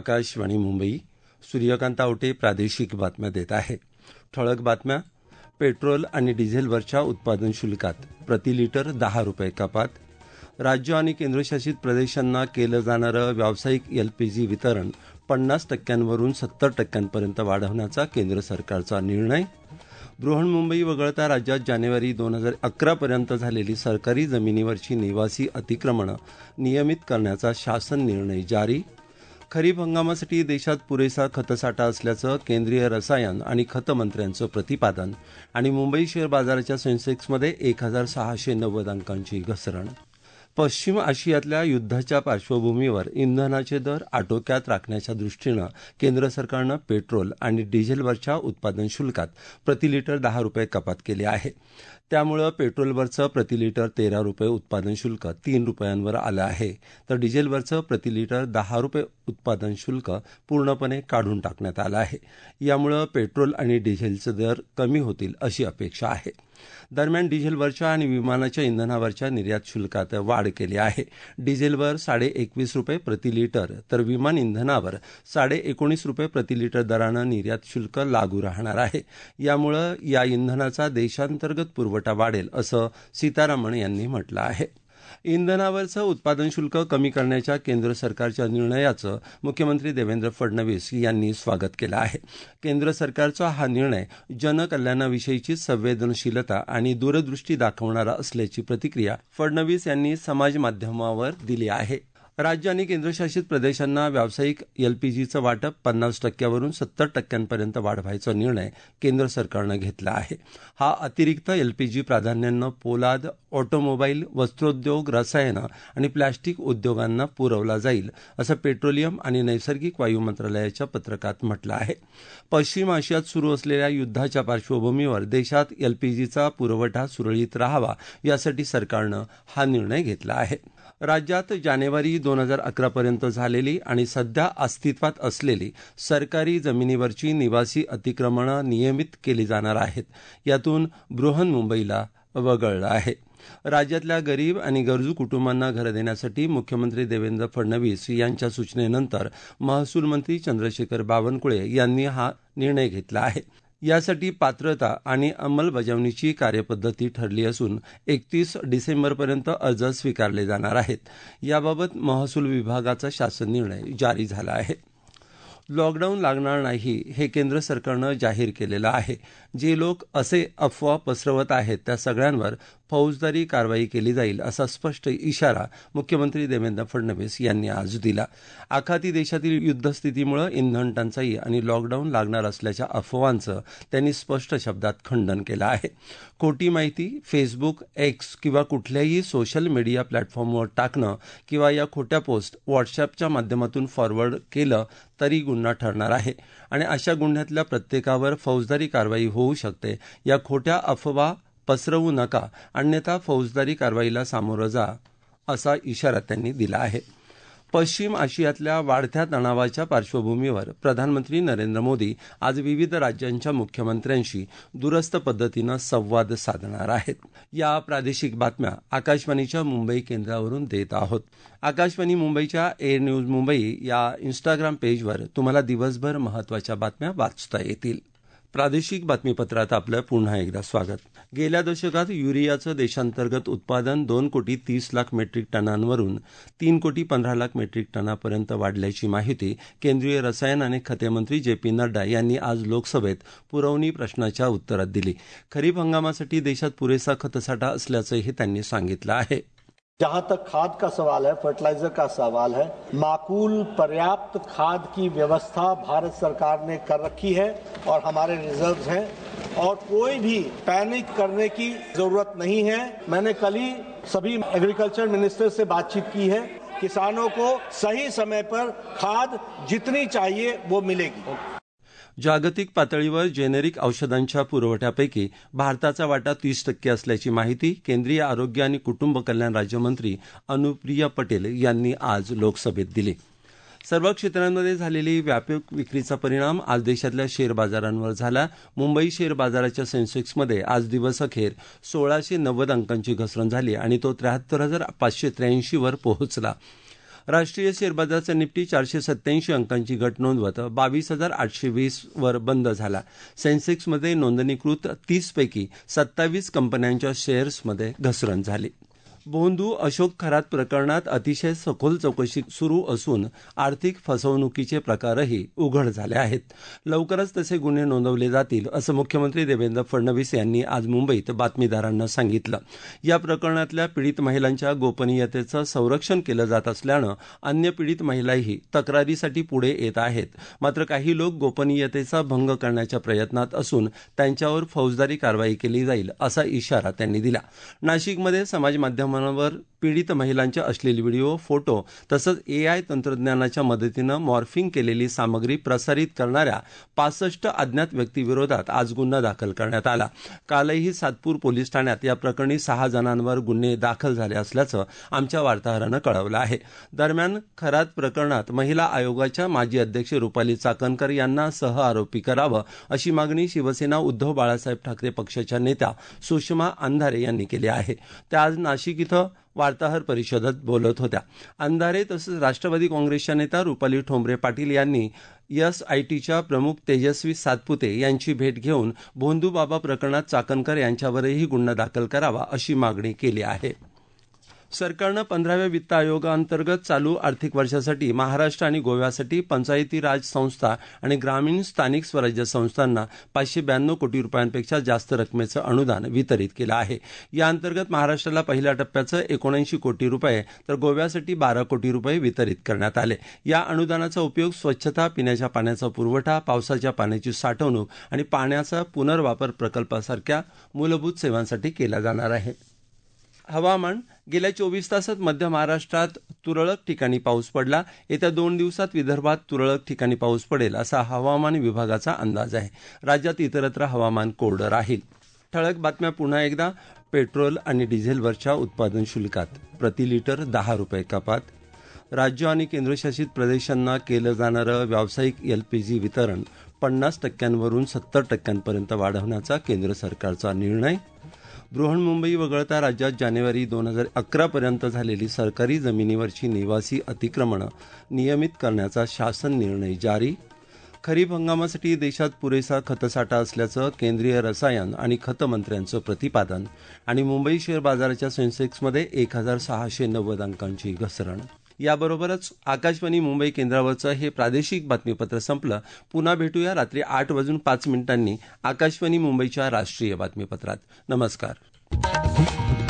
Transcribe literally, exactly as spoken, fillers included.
आकाशवाणी मुंबई. सूर्यकांत आवटे प्रादेशिक बातम्या देत आहे. ठळक बातम्या. पेट्रोल आणि डिझेलवरच्या उत्पादन शुल्कात प्रति लिटर दहा रुपये कपात. राज्य आणि केंद्रशासित प्रदेशांना केलं जाणारं व्यावसायिक एलपीजी वितरण पन्नास टक्क्यांवरून सत्तर टक्क्यांपर्यंत वाढवण्याचा केंद्र सरकारचा निर्णय. बृहन्मुंबई वगळता राज्यात जानेवारी दोन हजार अकरापर्यंत झालेली सरकारी जमिनीवरची निवासी अतिक्रमणं नियमित करण्याचा शासन निर्णय जारी. खरीप हंगामासाठी देशात पुरेसा खतसाठा असल्याचं केंद्रीय रसायन आणि खत मंत्र्यांचं प्रतिपादन. आणि मुंबई शेअर बाजाराच्या सेन्सेक्समध्ये एक हजार सहाशे नव्वद अंकांची घसरण. पश्चिम आशियातल्या युद्धाच्या पार्श्वभूमीवर इंधनाचे दर आटोक्यात राखण्याच्या दृष्टीनं केंद्र सरकारनं पेट्रोल आणि डिझेलवरच्या उत्पादन शुल्कात प्रति लिटर दहा रुपये कपात केली आहे. त्यामुळे पेट्रोलवरचं प्रति लिटर तेरा रुपये उत्पादन शुल्क तीन रुपयांवर आलं आहे, तर डिझेलवरचं प्रति लिटर दहा रुपये उत्पादन शुल्क पूर्णपणे काढून टाकण्यात आलं आहे. यामुळे पेट्रोल आणि डिझेलचे दर कमी होतील अशी अपेक्षा आहे. दरम्यान डिझेलवरच्या आणि विमानाच्या इंधनावरच्या निर्यात शुल्कात वाढ केली आहे. डिझेलवर साडे एकवीस रुपये प्रति लिटर तर विमान इंधनावर साडे एकोणीस रुपये प्रति लिटर दरानं निर्यात शुल्क लागू राहणार आहे. यामुळे या इंधनाचा देशांतर्गत पुरवठा वाढेल असं सीतारामन यांनी म्हटलं आहे. इंधनावरचं उत्पादन शुल्क कमी करण्याच्या केंद्र सरकारच्या निर्णयाचं मुख्यमंत्री देवेंद्र फडणवीस यांनी स्वागत केलं आहे. केंद्र सरकारचा हा निर्णय जनकल्याणाविषयीची संवेदनशीलता आणि दूरदृष्टी दाखवणारा असल्याची प्रतिक्रिया फडणवीस यांनी समाजमाध्यमावर दिली आहे. राज्य आणि केंद्रशासित प्रदेशांना व्यावसायिक एलपीजीचं वाटप पन्नास टक्क्यावरून सत्तर टक्क्यांपर्यंत वाढवायचा निर्णय केंद्र सरकारनं घेतला आहे. हा अतिरिक्त एलपीजी प्राधान्यानं पोलाद, ऑटोमोबाईल, वस्त्रोद्योग, रसायनं आणि प्लॅस्टिक उद्योगांना पुरवला जाईल असं पेट्रोलियम आणि नैसर्गिक वायू मंत्रालयाच्या पत्रकात म्हटलं आहे. पश्चिम आशियात सुरू असलेल्या युद्धाच्या पार्श्वभूमीवर देशात एलपीजीचा पुरवठा सुरळीत राहावा यासाठी सरकारनं हा निर्णय घेतला आहे. राज्यात जानेवारी दोन हजार अकरापर्यंत झालेली आणि सध्या अस्तित्वात असलेली सरकारी जमिनीवरची निवासी अतिक्रमणं नियमित केली जाणार आहेत. यातून बृहन्मुंबईला वगळलं आहे. राज्यातल्या गरीब आणि गरजू कुटुंबांना घरं देण्यासाठी मुख्यमंत्री देवेंद्र फडणवीस यांच्या सूचनेनंतर महसूल मंत्री चंद्रशेखर बावनकुळे यांनी हा निर्णय घेतला आहे. यासाठी पात्रता आणि अंमलबजावणीची कार्यपद्धती ठरली असून एकतीस डिसेंबरपर्यंत अर्ज स्वीकारले जाणार आहेत. याबाबत महसूल विभागाचा शासन निर्णय जारी झाला आहे. लॉकडाऊन लागणार नाही हे केंद्र सरकारनं जाहीर केलेलं आहे. जे लोक असे अफवा पसरवत आहेत त्या सगळ्यांवर फौजदारी कारवाई केली जाईल असा स्पष्ट इशारा मुख्यमंत्री देवेंद्र फडणवीस यांनी आज दिला. आखाती देशातील युद्धस्थितीमुळे इंधन टंचाई आणि लॉकडाऊन लागणार असल्याच्या अफवांचं त्यांनी स्पष्ट शब्दात खंडन केलं आहे. खोटी माहिती फेसबुक, एक्स किंवा कुठल्याही सोशल मीडिया प्लॅटफॉर्मवर टाकणं किंवा या खोट्या पोस्ट व्हॉट्सअपच्या माध्यमातून फॉरवर्ड केलं तरी गुन्हा ठरणार आहे आणि अशा गुन्ह्यातल्या प्रत्येकावर फौजदारी कारवाई होऊ शकते. या खोट्या अफवा पसरवू नका, अन्यथा फौजदारी कारवाईला सामोरं जा, असा इशारा त्यांनी दिला आहे. पश्चिम आशियातल्या वाढत्या तणावाच्या पार्श्वभूमीवर प्रधानमंत्री नरेंद्र मोदी आज विविध राज्यांच्या मुख्यमंत्र्यांशी दूरस्थ पद्धतीनं संवाद साधणार आहेत. या प्रादेशिक बातम्या आकाशवाणीच्या मुंबई केंद्रावरून देत आहोत. आकाशवाणी मुंबईच्या एअर न्यूज मुंबई या इंस्टाग्राम पेजवर तुम्हाला दिवसभर महत्त्वाच्या बातम्या वाचता येतील. प्रादेशिक बातमीपत्रात आपलं पुन्हा एकदा स्वागत. गेल्या दशकात युरियाचं देशांतर्गत उत्पादन दोन कोटी तीस लाख मेट्रिक टनांवरून तीन कोटी पंधरा लाख मेट्रिक टनापर्यंत वाढल्याची माहिती केंद्रीय रसायन आणि खते मंत्री जे पी नड्डा यांनी आज लोकसभेत पुरवणी प्रश्नाच्या उत्तरात दिली. खरीप हंगामासाठी देशात पुरेसा खतसाठा असल्याचंही त्यांनी सांगितलं आहे. जहां तक खाद का सवाल है, फर्टिलाइजर का सवाल है, माकूल पर्याप्त खाद की व्यवस्था भारत सरकार ने कर रखी है और हमारे रिजर्व्स हैं और कोई भी पैनिक करने की जरूरत नहीं है. मैंने कल ही सभी एग्रीकल्चर मिनिस्टर से बातचीत की है. किसानों को सही समय पर खाद जितनी चाहिए वो मिलेगी. जागतिक पातळीवर जेनेरिक औषधांच्या पुरवठ्यापैकी भारताचा वाटा तीस टक्के असल्याची माहिती केंद्रीय आरोग्य आणि कुटुंब कल्याण राज्यमंत्री अनुप्रिया पटेल यांनी आज लोकसभेत दिली. सर्व क्षेत्रांमध्ये झालेली व्यापक विक्रीचा परिणाम आज देशातल्या शेअर बाजारांवर झाला. मुंबई शेअर बाजाराच्या सेन्सेक्समध्ये आज दिवसअखेर सोळाशे नव्वद अंकांची घसरण झाली आणि तो त्र्याहत्तर हजार पाचशे त्र्याऐंशी वर पोहोचला. राष्ट्रीय शेअर बाजाराचा निफ्टी चारशे सत्याऐंशी अंकांची घट नोंदवत बावीस हजार आठशे वीस वर बंद झाला. सेन्सेक्समध्ये नोंदणीकृत तीस पैकी सत्तावीस कंपन्यांच्या शेअर्समध्ये घसरण झाली. भोंदू अशोक खरात प्रकरणात अतिशय सखोल चौकशी सुरू असून आर्थिक फसवणुकीचे प्रकारही उघड झाले आहेत. लवकरच तसे गुन्हे नोंदवले जातील असं मुख्यमंत्री देवेंद्र फडणवीस यांनी आज मुंबईत बातमीदारांना सांगितलं. या प्रकरणातल्या पीडित महिलांच्या गोपनीयतेचं संरक्षण केलं जात असल्यानं अन्य पीडित महिलाही तक्रारीसाठी पुढे येत आहेत. मात्र काही लोक गोपनीयतेचा भंग करण्याच्या प्रयत्नात असून त्यांच्यावर फौजदारी कारवाई केली जाईल असा इशारा त्यांनी दिला. नाशिकमध्ये समाज माध्यम वर पीडित महिलांच्या अश्लील व्हिडिओ, फोटो तसंच एआय तंत्रज्ञानाच्या मदतीनं मॉर्फिंग केलेली सामग्री प्रसारित करणाऱ्या पासष्ट अज्ञात व्यक्तीविरोधात आज गुन्हा दाखल करण्यात आला. कालही सातपूर पोलीस ठाण्यात या प्रकरणी सहा जणांवर गुन्हे दाखल झाले असल्याचं आमच्या वार्ताहरानं कळवलं आहे. दरम्यान खरात प्रकरणात महिला आयोगाच्या माजी अध्यक्ष रुपाली चाकणकर यांना सहआरोपी करावं अशी मागणी शिवसेना उद्धव बाळासाहेब ठाकरे पक्षाच्या नेत्या सुषमा अंधारे यांनी केली आहे. त्या आज नाशिक इथं वार्ताहर परिषदेत बोलत होत्या. अंधारे तसंच राष्ट्रवादी काँग्रेसच्या नेत्या रुपाली ठोंबरे पाटील यांनी एसआयटीच्या प्रमुख तेजस्वी सातपुते यांची भेट घेऊन भोंदूबाबा प्रकरणात चाकणकर यांच्यावरही गुन्हा दाखल करावा अशी मागणी केली आहे. सरकारनं पंधराव्या वित्त आयोगाअंतर्गत चालू आर्थिक वर्षासाठी महाराष्ट्र आणि गोव्यासाठी पंचायती राज संस्था आणि ग्रामीण स्थानिक स्वराज्य संस्थांना पाचशे ब्याण्णव कोटी रुपयांपेक्षा जास्त रकमेचं अनुदान वितरित केलं आहे. या अंतर्गत महाराष्ट्राला पहिल्या टप्प्याचं एकोणऐंशी कोटी रुपये तर गोव्यासाठी बारा कोटी रुपये वितरित करण्यात आले. या अनुदानाचा उपयोग स्वच्छता, पिण्याच्या पाण्याचा पुरवठा, पावसाच्या पाण्याची साठवणूक आणि पाण्याचा पुनर्वापर प्रकल्पासारख्या मूलभूत सेवांसाठी केला जाणार आहे. हवामान. गेल्या चोवीस तासात मध्य महाराष्ट्रात तुरळक ठिकाणी पाऊस पडला. येत्या दोन दिवसात विदर्भात तुरळक ठिकाणी पाऊस पडेल असा हवामान विभागाचा अंदाज आहे. राज्यात इतरत्र हवामान कोरडं राहील. ठळक बातम्या पुन्हा एकदा. पेट्रोल आणि डिझेलवरच्या उत्पादन शुल्कात प्रति लिटर दहा रुपये कपात. राज्य आणि केंद्रशासित प्रदेशांना केलं जाणारं व्यावसायिक एलपीजी वितरण पन्नास टक्क्यांवरून सत्तर टक्क्यांपर्यंत वाढवण्याचा केंद्र सरकारचा निर्णय. बृहन्मुंबई वगळता राज्यात जानेवारी दोन हजार अकरापर्यंत झालेली सरकारी जमिनीवरची निवासी अतिक्रमणं नियमित करण्याचा शासन निर्णय जारी. खरीप हंगामासाठी देशात पुरेसा खतसाठा असल्याचं केंद्रीय रसायन आणि खत मंत्र्यांचं प्रतिपादन. आणि मुंबई शेअर बाजाराच्या सेन्सेक्समध्ये एक हजार सहाशे नव्वद अंकांची घसरण. याबरोबरच आकाशवाणी मुंबई केंद्रावरचं हे प्रादेशिक बातमीपत्र संपलं. पुन्हा भेटूया रात्री आठ वाजून पाच मिनिटांनी आकाशवाणी मुंबईच्या राष्ट्रीय बातमीपत्रात. नमस्कार.